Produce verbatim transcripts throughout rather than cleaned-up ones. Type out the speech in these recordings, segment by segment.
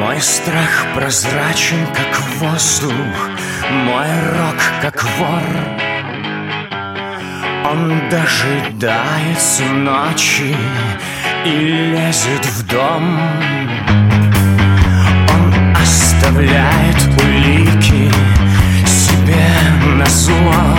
Мой страх прозрачен, как воздух, мой рок, как вор. Он дожидается ночи и лезет в дом. Он оставляет улики себе назло,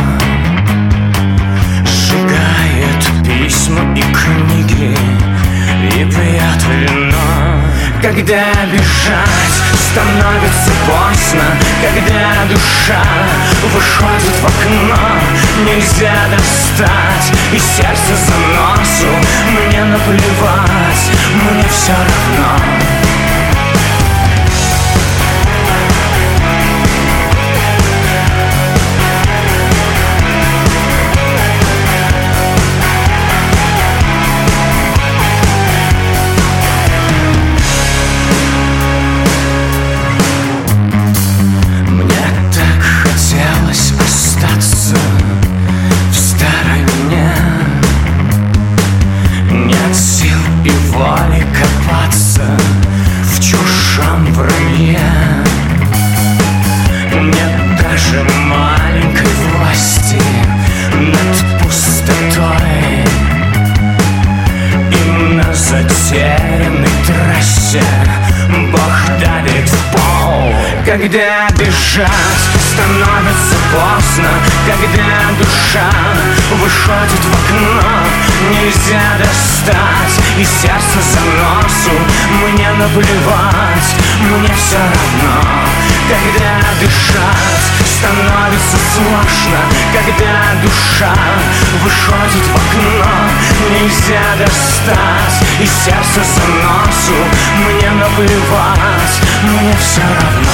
сжигает письма и книги и пьет вино. Когда бежать становится поздно, когда душа выходит в окно, нельзя достать и сердце за носу. Мне наплевать, мне все равно. В чужом вранье нет даже маленькой власти над пустотой. И на затерянной трассе Бог давит в пол. Когда бежать становится поздно, когда душа выходит в окно, нельзя достать и сердце за носу. Мне наплевать, мне все равно. Когда дышать становится сложно, когда душа выходит в окно, нельзя достать и сердце за носу. Мне наплевать, мне все равно.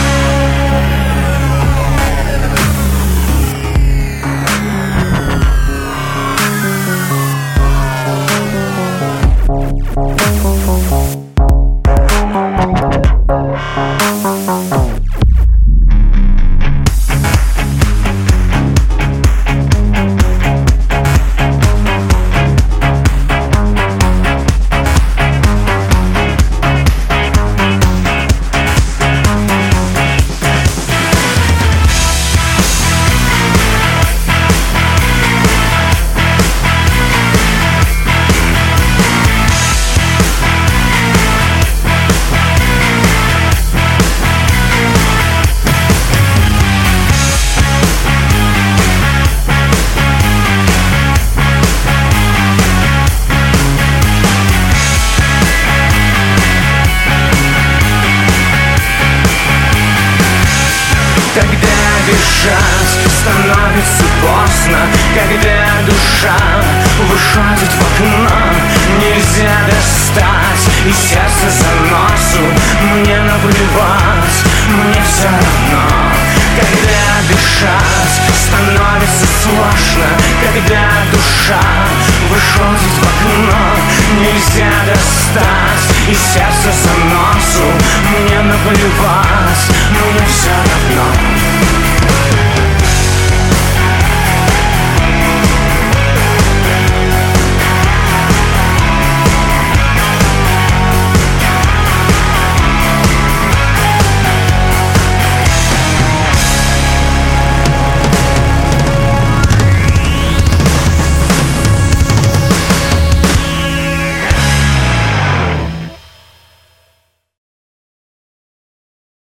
Когда бежать становится поздно, когда душа выходит в окно, нельзя достать и сердце за носу. Мне наплевать, мне все равно. Когда дышать становится сложно, когда душа выходит в окно, нельзя достать и сердце за носу. Мне наплевать, мне все равно.